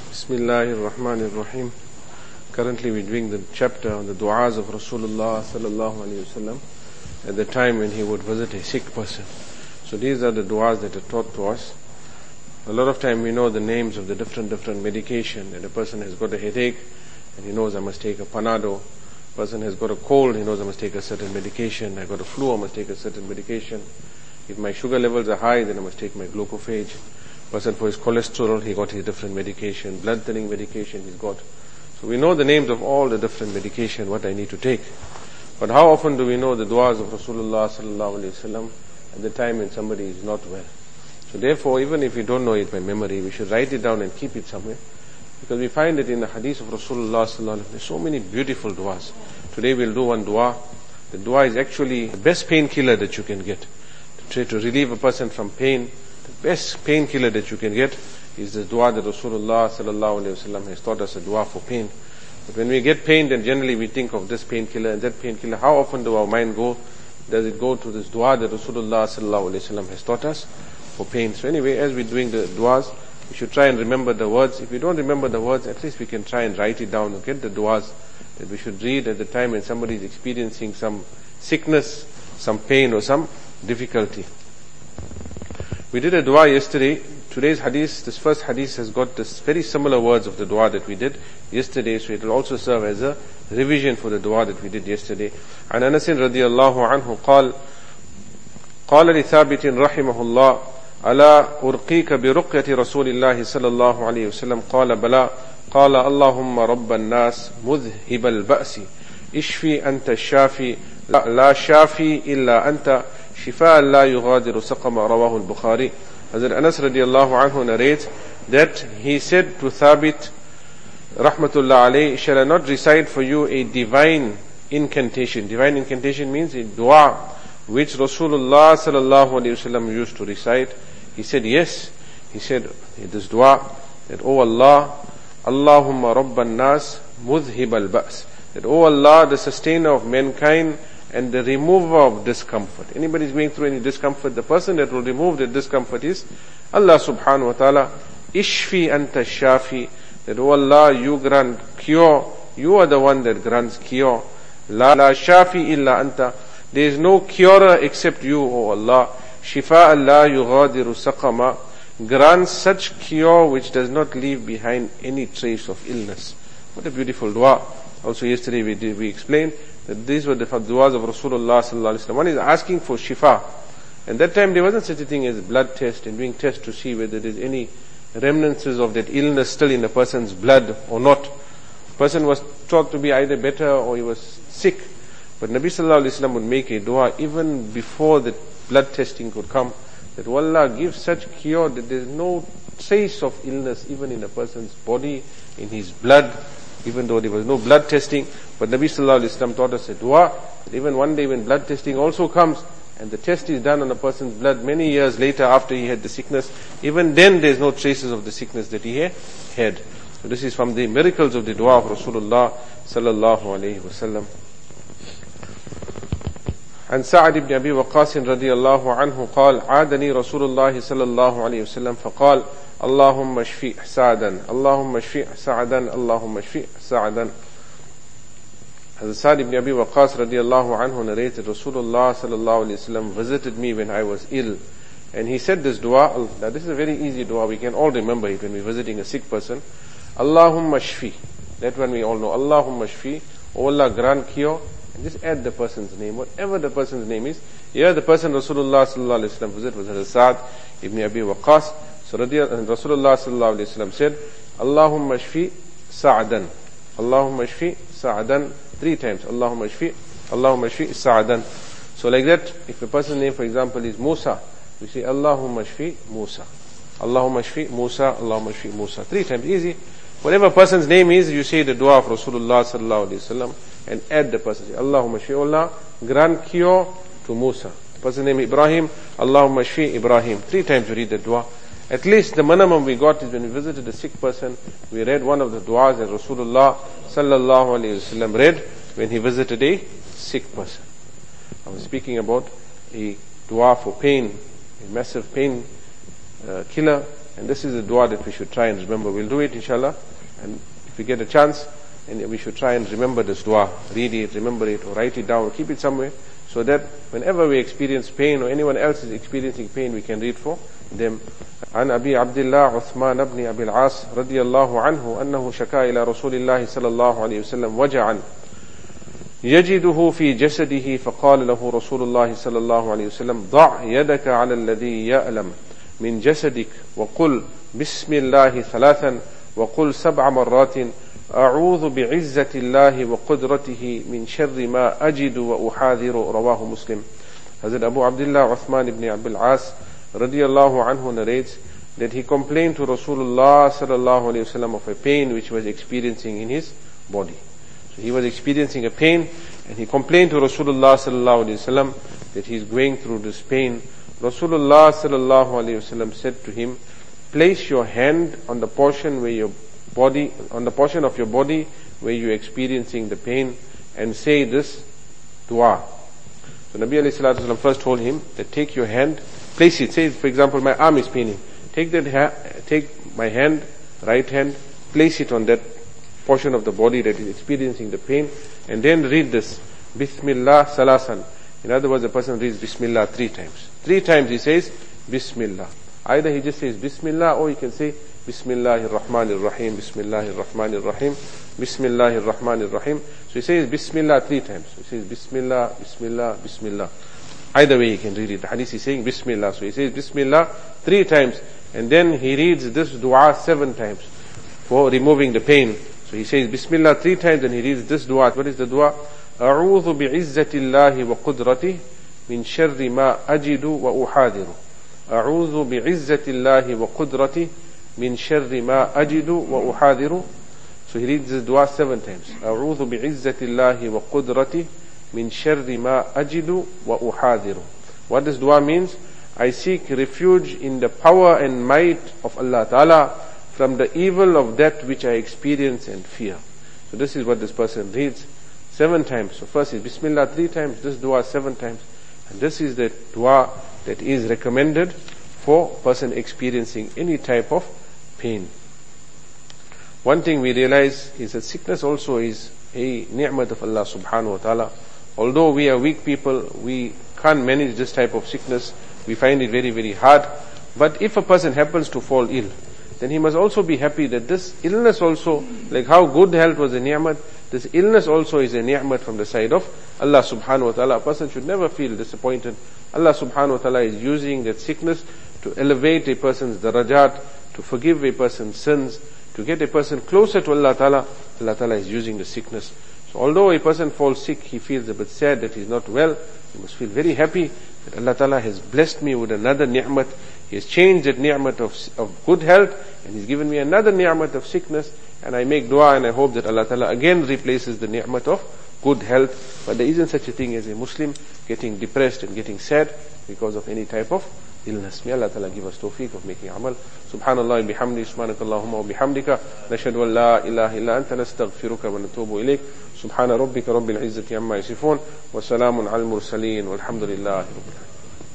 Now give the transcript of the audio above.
Bismillahir Rahmanir Rahim. Currently we're doing the chapter on the du'as of Rasulullah sallallahu alaihi wasallam at the time when he would visit a sick person. So these are the du'as that are taught to us. A lot of time we know the names of the different medication. And a person has got a headache and he knows I must take a Panado. Person has got a cold, he knows I must take a certain medication. I got a flu, I must take a certain medication. If my sugar levels are high, then I must take my glucophage. Person for his cholesterol, he got his different medication. Blood thinning medication he's got. So we know the names of all the different medication, what I need to take. But how often do we know the du'as of Rasulullah sallallahu alaihi wasallam at the time when somebody is not well? So therefore, even if we don't know it by memory, we should write it down and keep it somewhere. Because we find it in the hadith of Rasulullah sallallahu alaihi wasallam. There's so many beautiful du'as. Today we'll do one du'a. The du'a is actually the best painkiller that you can get. To try to relieve a person from pain, the best painkiller that you can get is the dua that Rasulullah sallallahu alaihi wasallam has taught us, a dua for pain. But when we get pain, then generally we think of this painkiller and that painkiller. How often do our mind go? Does it go to this dua that Rasulullah sallallahu alaihi wasallam has taught us for pain? So anyway, as we're doing the duas, we should try and remember the words. If we don't remember the words, at least we can try and write it down and get the duas that we should read at the time when somebody is experiencing some sickness, some pain or some difficulty. We did a dua yesterday. Today's hadith, this first hadith has got this very similar words of the dua that we did yesterday, so it will also serve as a revision for the dua that we did yesterday. عن أنس رضي الله عنه قال لثابت رحمه الله ألا أرقيك برقية رسول الله صلى الله عليه وسلم قال بلى قال اللهم رب الناس مذهب البأس اشفي أنت الشافي لا شافي إلا أنت شفاء لا يغادر سقما رواه البخاري. Hazrat Anas radiallahu anhu narrates that he said to Thabit rahmatullah alayhi, shall I not recite for you a divine incantation? Divine incantation means a dua which Rasulullah sallallahu alayhi wasallam used to recite. He said yes. He said this dua that, O Allah, Allahumma rabban nas mudhhib al-ba's, that O Allah, the sustainer of mankind and the remover of discomfort. Anybody is going through any discomfort, the person that will remove the discomfort is Allah subhanahu wa ta'ala. Ishfi anta shafi, that O Allah, you grant cure, you are the one that grants cure. La shafi illa anta, there is no curer except you, O Allah. Shifa la yughadiru saqama, grant such cure which does not leave behind any trace of illness. What a beautiful dua. Also yesterday we explained that these were the du'as of Rasulullah sallallahu alaihi wasallam. One is asking for shifa. And that time there wasn't such a thing as blood test and doing tests to see whether there's any remnants of that illness still in a person's blood or not. The person was thought to be either better or he was sick. But Nabi sallallahu alaihi wasallam would make a dua even before the blood testing could come, that Allah gives such cure that there's no trace of illness even in a person's body, in his blood, even though there was no blood testing. But Nabi sallallahu alaihi wasallam taught us a dua that even one day when blood testing also comes and the test is done on a person's blood many years later after he had the sickness, even then there's no traces of the sickness that he had. So this is from the miracles of the dua of Rasulullah sallallahu alaihi wasallam. عن سعد بن أبي وقاص رضي الله عنه قال عادني رسول الله صلى الله عليه وسلم فقال اللهم اشفي سعدا اللهم اشفي سعدا اللهم اشفي سعدا. Hazrat Sa'd ibn Abi Waqqas radiallahu anhu narrated Rasulullah sallallahu alayhi wasallam visited me when I was ill, and he said this dua. Now this is a very easy dua, we can all remember it when we're visiting a sick person. Allahumma shfi, that one we all know. Allahumma shfi, O Allah grant cure, and just add the person's name, whatever the person's name is. Here the person Rasulullah sallallahu alayhi wasallam visited was Hazrat Sa'd ibn Abi Waqqas. So Rasulullah sallallahu alayhi wasallam said, Allahumma shfi Sa'dan, Allahumma shfi Sa'dan, 3 times. Allahumma shfi Sa'dan. So like that, if a person's name, for example, is Musa, we say Allahumma shfi Musa, Allahumma shfi Musa, Allahumma shfi Musa, 3 times. Easy. Whatever person's name is, you say the dua of Rasulullah sallallahu alaihi wasallam and add the person. Say, Allahumma shfi, Allah grant cure to Musa. The person's name Ibrahim, Allahumma shfi Ibrahim. 3 times you read the dua. At least the minimum we got is when we visited a sick person, we read one of the du'as that Rasulullah sallallahu alayhi wasallam read when he visited a sick person. I was speaking about a dua for pain, a massive pain killer, And this is a dua that we should try and remember. We'll do it inshallah. And if we get a chance, and we should try and remember this dua. Read it, remember it, or write it down, or keep it somewhere, so that whenever we experience pain or anyone else is experiencing pain, we can read for them. عن أبي عبد الله عثمان بن أبي العاص رضي الله عنه أنه شكا إلى رسول الله صلى الله عليه وسلم وجعا يجده في جسده فقال له رسول الله صلى الله عليه وسلم ضع يدك على الذي يألم من جسدك وقل بسم الله ثلاثا وقل 7 مرات أعوذ بعزة الله وقدرته من شر ما أجد وأحاذر. رواه Muslim. Hazrat Abu Abdullah Uthman ibn Abil As radiyallahu anhu narrates that he complained to Rasulullah sallallahu alayhi wasallam of a pain which he was experiencing in his body. So he was experiencing a pain, and he complained to Rasulullah sallallahu alayhi wasallam that he is going through this pain. Rasulullah sallallahu alayhi wasallam said to him, place your hand on the portion of your body where you are experiencing the pain, and say this dua. So Nabi alayhi salatu wasallam first told him that take your hand, place it. Say, for example, my arm is paining. Take my hand, right hand, place it on that portion of the body that is experiencing the pain, and then read this Bismillah salasan. In other words, the person reads Bismillah 3 times. 3 times he says Bismillah. Either he just says Bismillah, or he can say Bismillahir Rahmanir Rahim, Bismillahir Rahmanir Rahim, Bismillahir Rahmanir Rahim. So he says Bismillah 3 times. He says Bismillah, Bismillah, Bismillah. Either way he can read it. The hadith is saying Bismillah. So he says Bismillah 3 times, and then he reads this dua 7 times for removing the pain. So he says Bismillah 3 times, and he reads this dua. What is the dua? أعوذ بعزة الله وقدرته من شر ما أجد وأحاذر. أعوذ بعزة الله وقدرته من شر ما أجد وأحاذر. So he reads this dua 7 times. أعوذ بعزة الله وقدرته من شر ما أجد وأحاذر. What this dua means? I seek refuge in the power and might of Allah Ta'ala from the evil of that which I experience and fear. So this is what this person reads 7 times. So first is Bismillah 3 times, this dua 7 times. And this is the dua that is recommended for person experiencing any type of pain. One thing we realize is that sickness also is a ni'mat of Allah subhanahu wa ta'ala. Although we are weak people, we can't manage this type of sickness. We find it very, very hard. But if a person happens to fall ill, then he must also be happy that this illness also, like how good health was a ni'mat, this illness also is a ni'mat from the side of Allah subhanahu wa ta'ala. A person should never feel disappointed. Allah subhanahu wa ta'ala is using that sickness to elevate a person's darajat, to forgive a person's sins, to get a person closer to Allah ta'ala. Allah ta'ala is using the sickness. So although a person falls sick, he feels a bit sad that he's not well, he must feel very happy that Allah ta'ala has blessed me with another ni'mat. He has changed that ni'mat of good health, and He's given me another ni'mat of sickness, and I make dua and I hope that Allah ta'ala again replaces the ni'mat of good health. But there isn't such a thing as a Muslim getting depressed and getting sad because of any type of illness. May Allah ta'ala give us tawfiq of making amal. Subhanallah bihamdi, subhanakallahumma wa bihamdika, nashhadu an la ilaha illa anta, nastaghfiruka wa natubu ilayk. Subhana rabbika rabbil izzati amma yasifun, wa salamun al mursaleen, walhamdulillahi rabbil alamin.